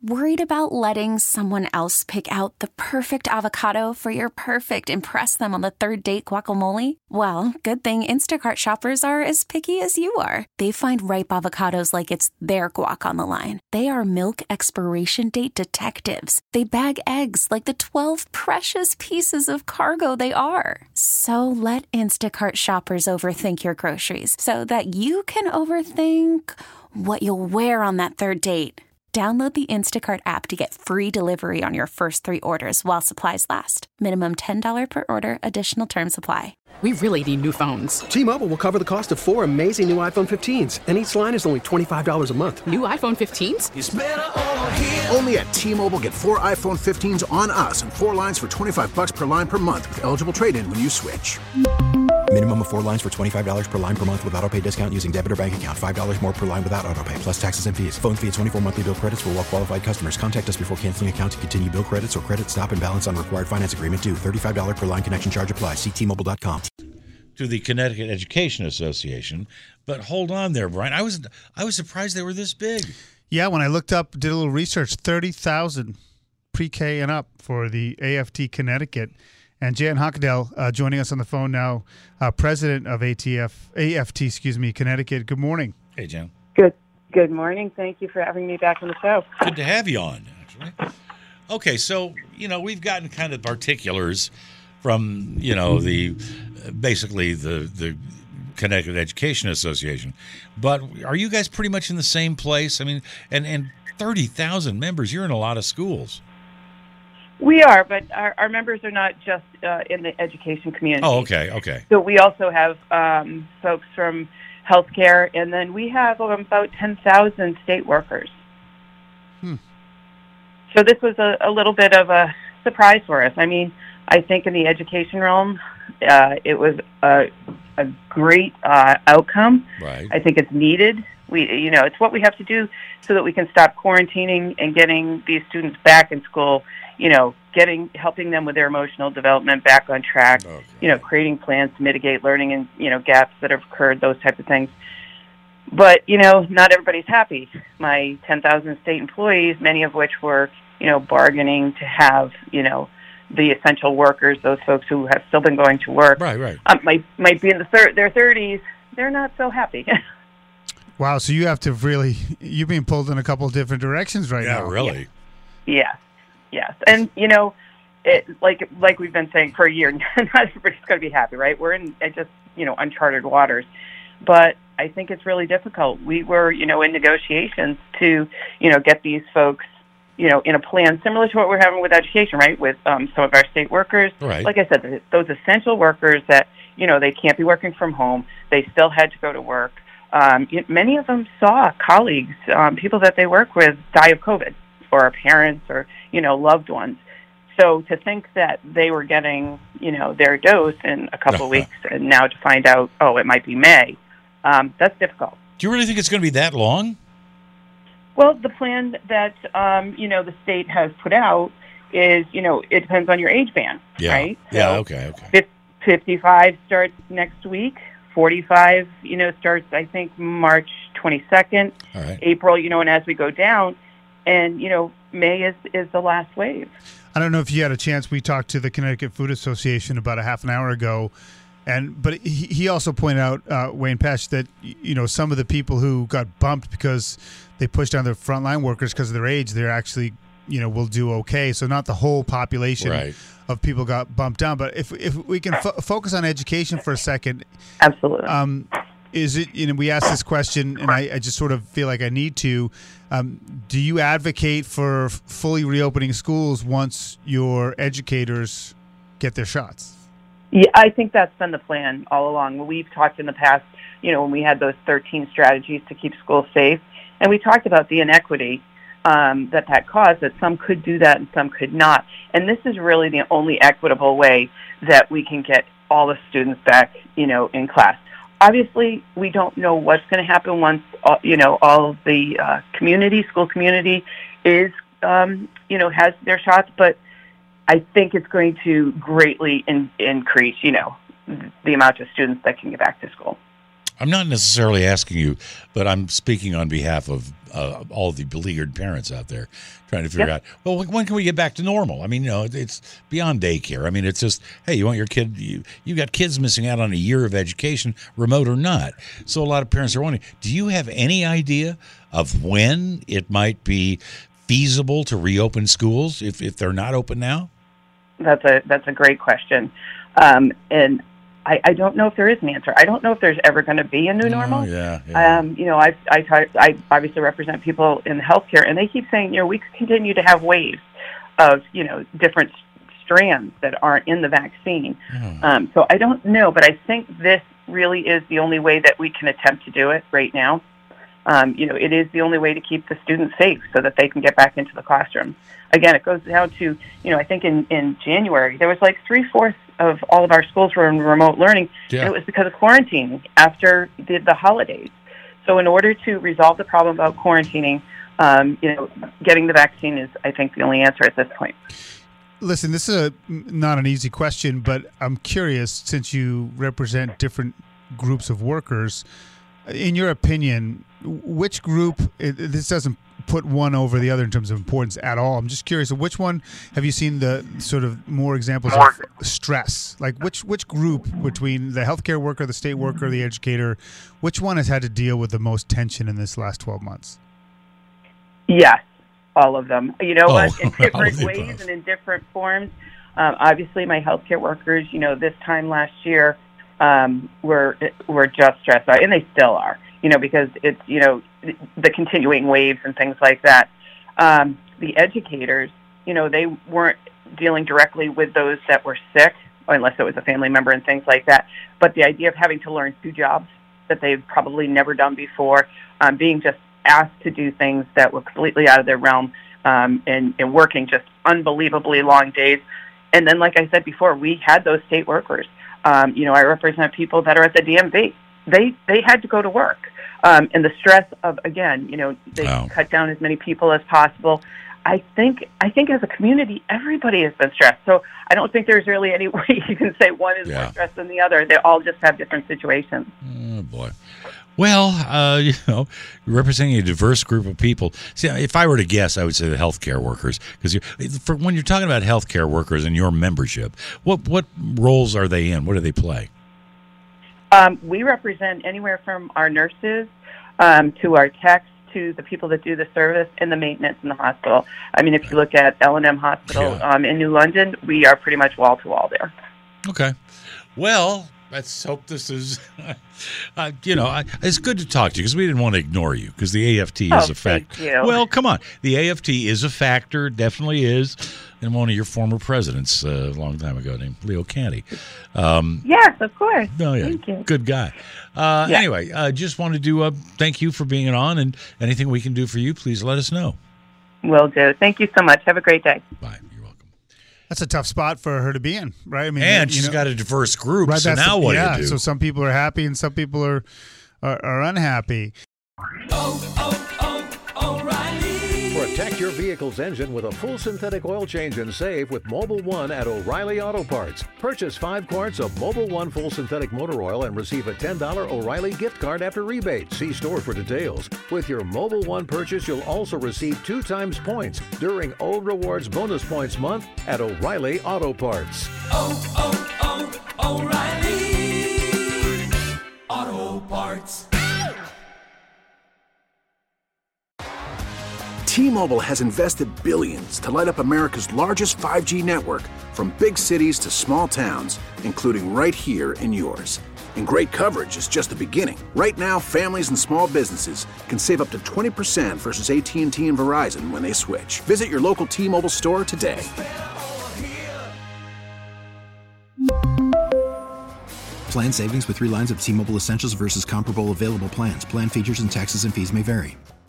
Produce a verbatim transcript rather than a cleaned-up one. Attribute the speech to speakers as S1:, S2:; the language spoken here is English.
S1: Worried about letting someone else pick out the perfect avocado for your perfect impress them on the third date guacamole? Well, good thing Instacart shoppers are as picky as you are. They find ripe avocados like it's their guac on the line. They are milk expiration date detectives. They bag eggs like the twelve precious pieces of cargo they are. So let Instacart shoppers overthink your groceries so that you can overthink what you'll wear on that third date. Download the Instacart app to get free delivery on your first three orders while supplies last. Minimum ten dollars per order. Additional terms apply.
S2: We really need new phones.
S3: T-Mobile will cover the cost of four amazing new iPhone fifteens, and each line is only twenty-five dollars a month.
S2: New iPhone fifteens?
S4: It's better over here.
S5: Only at T-Mobile, get four iPhone fifteens on us and four lines for twenty-five dollars per line per month with eligible trade-in when you switch.
S6: Minimum of four lines for twenty-five dollars per line per month with autopay discount using debit or bank account. five dollars more per line without autopay, plus taxes and fees. Phone fee at twenty-four monthly bill credits for well-qualified customers. Contact us before canceling account to continue bill credits or credit stop and balance on required finance agreement due. thirty-five dollars per line connection charge applies. See T Mobile dot com.
S7: To the Connecticut Education Association. But hold on there, Brian. I was I was surprised they were this big.
S8: Yeah, when I looked up, did a little research, thirty thousand pre-K and up for the A F T Connecticut. And Jan Hockadell uh, joining us on the phone now, uh, president of A T F, A F T, excuse me, Connecticut. Good morning.
S7: Hey, Jan.
S9: Good Good morning. Thank you for having me back on the show.
S7: Good to have you on, actually. Okay, so, you know, we've gotten kind of particulars from, you know, the basically the, the Connecticut Education Association. But are you guys pretty much in the same place? I mean, and, and thirty thousand members, you're in a lot of schools.
S9: We are, but our, our members are not just uh, in the education community.
S7: Oh, okay, okay.
S9: So we also have um, folks from healthcare, and then we have um, about ten thousand state workers.
S8: Hmm.
S9: So this was a, a little bit of a surprise for us. I mean, I think in the education realm, uh, it was a, a great uh, outcome.
S7: Right.
S9: I think it's needed. We, you know, it's what we have to do so that we can stop quarantining and getting these students back in school. You know, getting helping them with their emotional development back on track.
S7: Okay.
S9: You know, creating plans to mitigate learning and you know gaps that have occurred. Those types of things. But you know, not everybody's happy. My ten thousand state employees, many of which were you know bargaining to have you know the essential workers, those folks who have still been going to work,
S7: right, right,
S9: um, might might be in the thir- their thirties. They're not so happy.
S8: Wow, so you have to really, you're being pulled in a couple of different directions right
S7: yeah,
S8: now.
S7: Really?
S9: Yes, yes. And, you know, it, like like we've been saying for a year, not everybody's going to be happy, right? We're in uh, just, you know, uncharted waters. But I think it's really difficult. We were, you know, in negotiations to, you know, get these folks, you know, in a plan similar to what we're having with education, right, with um, some of our state workers.
S7: Right.
S9: Like I said, those essential workers that, you know, they can't be working from home. They still had to go to work. Um, many of them saw colleagues, um, people that they work with, die of COVID, or parents, or you know, loved ones. So to think that they were getting, you know, their dose in a couple of weeks, and now to find out, oh, it might be May, um, that's difficult.
S7: Do you really think it's going to be that long?
S9: Well, the plan that um, you know the state has put out is, you know, it depends on your age band,
S7: Yeah.
S9: right?
S7: Yeah.
S9: So
S7: Okay. Okay.
S9: fifty-five starts next week. forty-five, you know, starts, I think, March twenty-second,
S7: All right.
S9: April, you know, and as we go down, and, you know, May is, is the last wave.
S8: I don't know if you had a chance. We talked to the Connecticut Food Association about a half an hour ago, and but he, he also pointed out, uh, Wayne Pesch, that, you know, some of the people who got bumped because they pushed down their frontline workers because of their age, they're actually, you know, will do okay. So not the whole population
S7: Right.
S8: of people got bumped down. But if if we can fo- focus on education for a second.
S9: Absolutely.
S8: Um, is it, you know, we asked this question, and I, I just sort of feel like I need to. Um, do you advocate for f- fully reopening schools once your educators get their shots?
S9: Yeah, I think that's been the plan all along. We've talked in the past, you know, when we had those thirteen strategies to keep schools safe, and we talked about the inequity um, that that caused, that some could do that and some could not. And this is really the only equitable way that we can get all the students back, you know, in class. Obviously, we don't know what's going to happen once, uh, you know, all of the uh, community, school community is, um, you know, has their shots, but I think it's going to greatly in, increase, you know, the amount of students that can get back to school.
S7: I'm not necessarily asking you, but I'm speaking on behalf of uh, all the beleaguered parents out there trying to figure
S9: Yep.
S7: out, well, when- when can we get back to normal? I mean, you know, it's beyond daycare. I mean, it's just, hey, you want your kid, you, you got kids missing out on a year of education, remote or not. So a lot of parents are wondering, do you have any idea of when it might be feasible to reopen schools if, if they're not open now?
S9: That's a that's a great question, um, and I, I don't know if there is an answer. I don't know if there's ever going to be a new normal.
S7: Oh, yeah, yeah.
S9: Um, you know, I I talk, I obviously represent people in healthcare, and they keep saying, you know, we continue to have waves of, you know, different strands that aren't in the vaccine.
S7: Oh.
S9: Um, so I don't know, but I think this really is the only way that we can attempt to do it right now. Um, you know, it is the only way to keep the students safe so that they can get back into the classroom. Again, it goes down to, you know, I think in, in January, there was like three-fourths of all of our schools were in remote learning,
S7: Yeah.
S9: and it was because of quarantine after the, the holidays. So in order to resolve the problem about quarantining, um, you know, getting the vaccine is, I think, the only answer at this point.
S8: Listen, this is a, not an easy question, but I'm curious, since you represent different groups of workers, in your opinion, which group, it, this doesn't put one over the other in terms of importance at all. I'm just curious, which one have you seen the sort of more examples of stress? Like which which group between the healthcare worker, the state worker, the educator, which one has had to deal with the most tension in this last twelve months?
S9: Yes, all of them. You know
S7: Oh,
S9: what? In
S7: all of
S9: different
S7: the
S9: ways
S7: above.
S9: and in different forms. Um, obviously, my healthcare workers, you know, this time last year um, were were just stressed out, and they still are. You know, because it's, you know, the continuing waves and things like that. Um, the educators, you know, they weren't dealing directly with those that were sick, unless it was a family member and things like that. But the idea of having to learn two jobs that they've probably never done before, um, being just asked to do things that were completely out of their realm, um, and, and working just unbelievably long days. And then, like I said before, we had those state workers. Um, you know, I represent people that are at the D M V. They they had to go to work. Um, and the stress of, again, you know, they
S7: Wow.
S9: cut down as many people as possible. I think I think as a community, everybody has been stressed. So I don't think there's really any way you can say one is
S7: Yeah.
S9: more stressed than the other. They all just have different situations.
S7: Oh, boy. Well, uh, you know, representing a diverse group of people. See, if I were to guess, I would say the healthcare workers. Because for when you're talking about healthcare workers and your membership, what what roles are they in? What do they play?
S9: Um, we represent anywhere from our nurses um, to our techs to the people that do the service and the maintenance in the hospital. I mean, if you look at L and M Hospital
S7: Yeah.
S9: um, in New London, we are pretty much wall-to-wall there.
S7: Okay. Well, let's hope this is, uh, you know, I, it's good to talk to you because we didn't want to ignore you because the A F T is
S9: Oh,
S7: a
S9: thank
S7: factor.
S9: you.
S7: Well, come on. The A F T is a factor, definitely is. And one of your former presidents uh, a long time ago named Leo Canty. Um,
S9: Yes, of course.
S7: no, yeah,
S9: Thank you.
S7: good guy. Uh,
S9: Yeah.
S7: Anyway, uh, just wanted to uh, thank you for being on, and anything we can do for you, please let us know.
S9: Will do. Thank you so much. Have a great day.
S7: Bye. You're welcome.
S8: That's a tough spot for her to be in, right? I mean,
S7: And
S8: you
S7: she's
S8: know-
S7: got a diverse group,
S8: right,
S7: so
S8: that's
S7: now
S8: the-
S7: what
S8: yeah,
S7: do you do?
S8: so some people are happy and some people are are, are unhappy.
S4: Protect your vehicle's engine with a full synthetic oil change and save with Mobile One at O'Reilly Auto Parts. Purchase five quarts of Mobile One full synthetic motor oil and receive a ten dollars O'Reilly gift card after rebate. See store for details. With your Mobile One purchase, you'll also receive two times points during O Rewards Bonus Points Month at O'Reilly Auto Parts.
S5: T-Mobile has invested billions to light up America's largest five G network, from big cities to small towns, including right here in yours. And great coverage is just the beginning. Right now, families and small businesses can save up to twenty percent versus A T and T and Verizon when they switch. Visit your local T-Mobile store today.
S6: Plan savings with three lines of T-Mobile Essentials versus comparable available plans. Plan features and taxes and fees may vary.